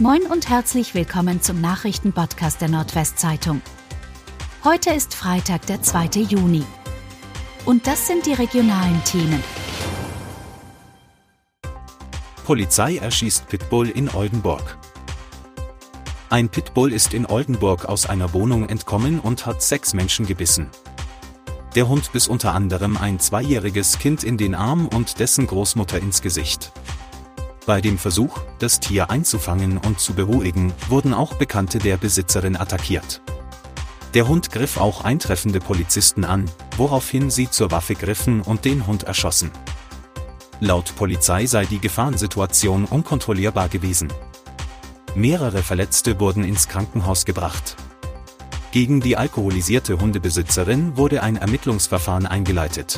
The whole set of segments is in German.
Moin und herzlich willkommen zum Nachrichtenpodcast der Nordwestzeitung. Heute ist Freitag, der 2. Juni. Und das sind die regionalen Themen. Polizei erschießt Pitbull in Oldenburg. Ein Pitbull ist in Oldenburg aus einer Wohnung entkommen und hat 6 Menschen gebissen. Der Hund biss unter anderem ein 2-jähriges Kind in den Arm und dessen Großmutter ins Gesicht. Bei dem Versuch, das Tier einzufangen und zu beruhigen, wurden auch Bekannte der Besitzerin attackiert. Der Hund griff auch eintreffende Polizisten an, woraufhin sie zur Waffe griffen und den Hund erschossen. Laut Polizei sei die Gefahrensituation unkontrollierbar gewesen. Mehrere Verletzte wurden ins Krankenhaus gebracht. Gegen die alkoholisierte Hundebesitzerin wurde ein Ermittlungsverfahren eingeleitet.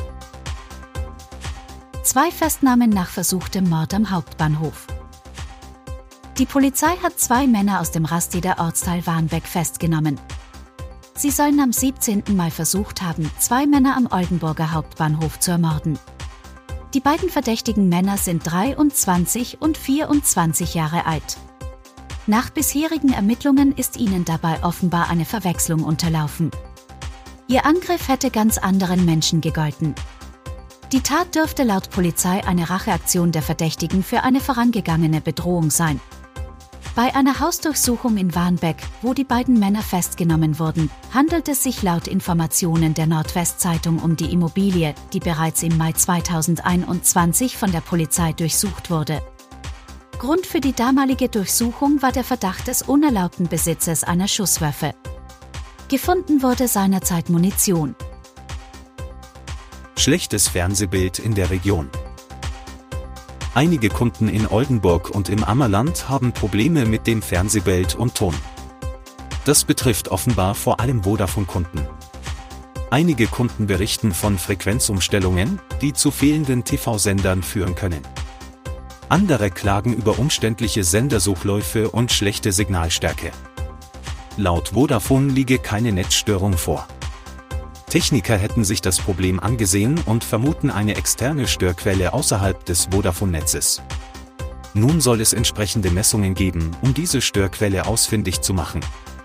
2 Festnahmen nach versuchtem Mord am Hauptbahnhof. Die Polizei hat 2 Männer aus dem Rasteder Ortsteil Warnbeck festgenommen. Sie sollen am 17. Mai versucht haben, 2 Männer am Oldenburger Hauptbahnhof zu ermorden. Die beiden verdächtigen Männer sind 23 und 24 Jahre alt. Nach bisherigen Ermittlungen ist ihnen dabei offenbar eine Verwechslung unterlaufen. Ihr Angriff hätte ganz anderen Menschen gegolten. Die Tat dürfte laut Polizei eine Racheaktion der Verdächtigen für eine vorangegangene Bedrohung sein. Bei einer Hausdurchsuchung in Warnbeck, wo die beiden Männer festgenommen wurden, handelt es sich laut Informationen der Nordwestzeitung um die Immobilie, die bereits im Mai 2021 von der Polizei durchsucht wurde. Grund für die damalige Durchsuchung war der Verdacht des unerlaubten Besitzes einer Schusswaffe. Gefunden wurde seinerzeit Munition. Schlechtes Fernsehbild in der Region. Einige Kunden in Oldenburg und im Ammerland haben Probleme mit dem Fernsehbild und Ton. Das betrifft offenbar vor allem Vodafone-Kunden. Einige Kunden berichten von Frequenzumstellungen, die zu fehlenden TV-Sendern führen können. Andere klagen über umständliche Sendersuchläufe und schlechte Signalstärke. Laut Vodafone liege keine Netzstörung vor. Techniker hätten sich das Problem angesehen und vermuten eine externe Störquelle außerhalb des Vodafone-Netzes. Nun soll es entsprechende Messungen geben, um diese Störquelle ausfindig zu machen.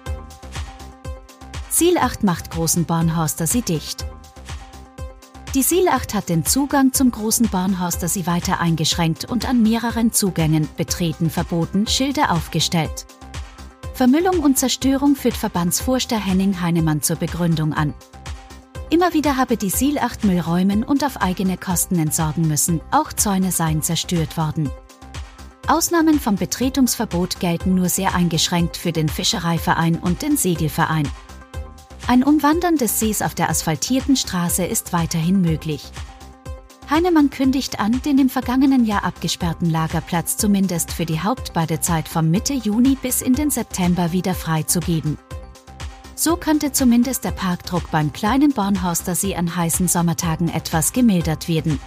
SIL 8 macht großen Bornhorstersee dicht. Die SIL 8 hat den Zugang zum großen Bornhorstersee weiter eingeschränkt und an mehreren Zugängen, Betreten verboten, Schilder aufgestellt. Vermüllung und Zerstörung führt Verbandsvorsteher Henning Heinemann zur Begründung an. Immer wieder habe die SIL 8 Müll räumen und auf eigene Kosten entsorgen müssen, auch Zäune seien zerstört worden. Ausnahmen vom Betretungsverbot gelten nur sehr eingeschränkt für den Fischereiverein und den Segelverein. Ein Umwandern des Sees auf der asphaltierten Straße ist weiterhin möglich. Heinemann kündigt an, den im vergangenen Jahr abgesperrten Lagerplatz zumindest für die Hauptbadezeit vom Mitte Juni bis in den September wieder freizugeben. So könnte zumindest der Parkdruck beim kleinen Bornhorstersee an heißen Sommertagen etwas gemildert werden.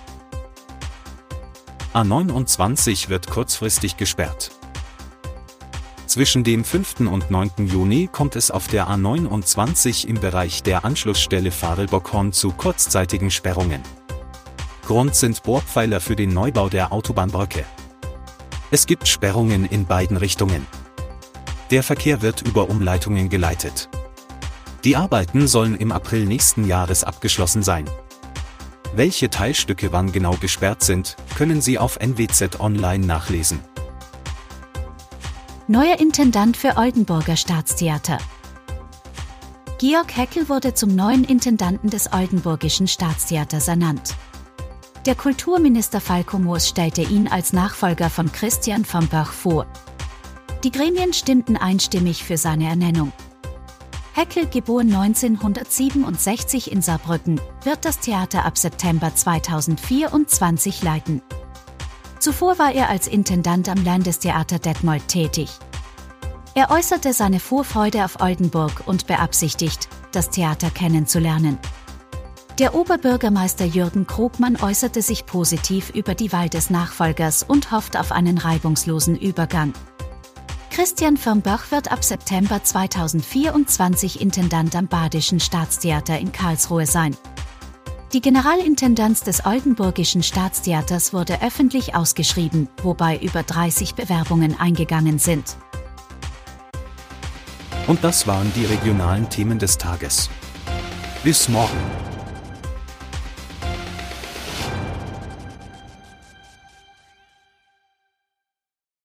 A29 wird kurzfristig gesperrt. Zwischen dem 5. und 9. Juni kommt es auf der A29 im Bereich der Anschlussstelle Farel-Bockhorn zu kurzzeitigen Sperrungen. Grund sind Bohrpfeiler für den Neubau der Autobahnbrücke. Es gibt Sperrungen in beiden Richtungen. Der Verkehr wird über Umleitungen geleitet. Die Arbeiten sollen im April nächsten Jahres abgeschlossen sein. Welche Teilstücke wann genau gesperrt sind, können Sie auf NWZ Online nachlesen. Neuer Intendant für Oldenburger Staatstheater. Georg Heckel wurde zum neuen Intendanten des Oldenburgischen Staatstheaters ernannt. Der Kulturminister Falko Moos stellte ihn als Nachfolger von Christian von Böch vor. Die Gremien stimmten einstimmig für seine Ernennung. Heckel, geboren 1967 in Saarbrücken, wird das Theater ab September 2024 leiten. Zuvor war er als Intendant am Landestheater Detmold tätig. Er äußerte seine Vorfreude auf Oldenburg und beabsichtigt, das Theater kennenzulernen. Der Oberbürgermeister Jürgen Krogmann äußerte sich positiv über die Wahl des Nachfolgers und hofft auf einen reibungslosen Übergang. Christian von Böch wird ab September 2024 Intendant am Badischen Staatstheater in Karlsruhe sein. Die Generalintendanz des Oldenburgischen Staatstheaters wurde öffentlich ausgeschrieben, wobei über 30 Bewerbungen eingegangen sind. Und das waren die regionalen Themen des Tages. Bis morgen.